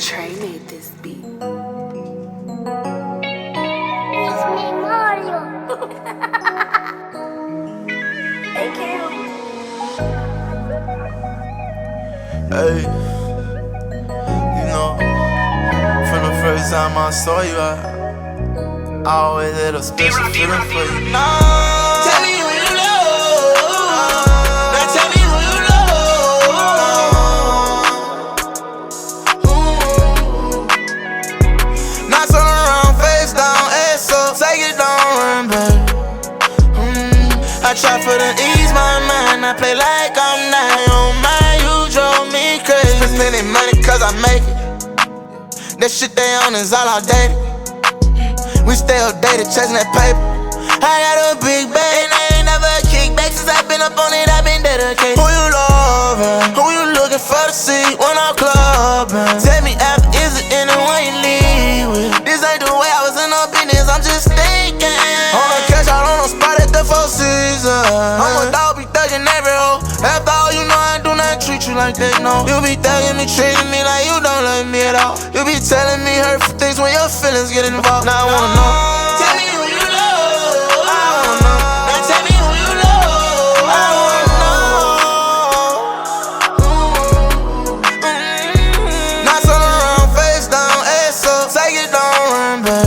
Trey made this beat. It's me, Mario. Hey, Kim. Hey, from the first time I saw you, I always had a special feeling for you. Tell me who you love. Now tell me who you love. Not turn around, face down, ass up, take it down, run back. I try for the ease my mind, I play like I'm not on mine. You drove me crazy. Spending money cause I make it. That shit they on is all outdated. We stay updated, chasing that paper. I got a big bag and I ain't never kicked back. Since I been up on it, I been dedicated. Who you loving? Who you looking for to see when I'm clubbing? Tell me after, is it anyone you leave with? This ain't the way I was in no business, I'm just thinking. On the cash out on the spot at the Four Seasons. I'm a dog, be thugging every hoe. After all, you know I do not treat you like that, no. You be thugging me, treating me like you don't love me at all. You be telling me hurtful things when your feelings get involved. Now I wanna know. Tell me who you love. I wanna know. Now tell me who you love. I wanna know. Not turn around, face down, ass up, take it down, run back.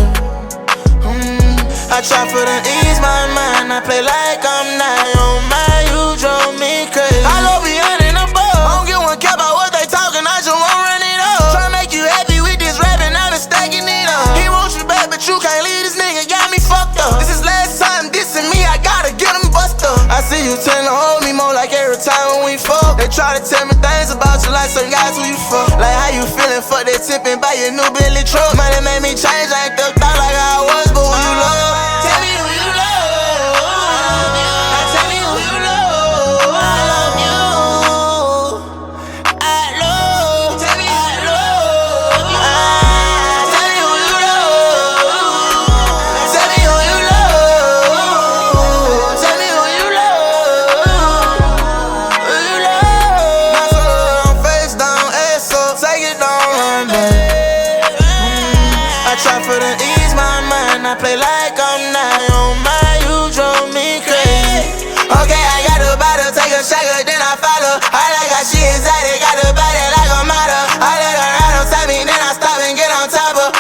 I try for the ease my mind, I play like I'm not on mine. You drove me crazy. I go beyond and above. I don't give one care about what they talking, I just wanna run it up. Try to make you happy with this rapping, I've been stacking it up. He wants you back, but you can't leave this nigga, got me fucked up. This is last time dissing me, I gotta get him bust up. I see you tend to hold me more like every time when we fuck. They try to tell me things about you like some guys who you fuck. Like how you feeling, fuck that tipping by your new Billy truck. Money made me change, I ain't thugged out like I was, but who you love? Tell me who you love. Now tell me who you love. I love you. I love. Tell me I love you. Tell me who you love. Tell me who you love. Tell me who you love. Who you love. Now turn around, face down, ass up, take it down, run back. I try for the ease my mind, I play like I'm not on mine. You drove me crazy. Okay, I got the bottle, take a shot, then I follow. I like how she exotic, got the body like a model. I let her ride on top me, then I stop and get on top of.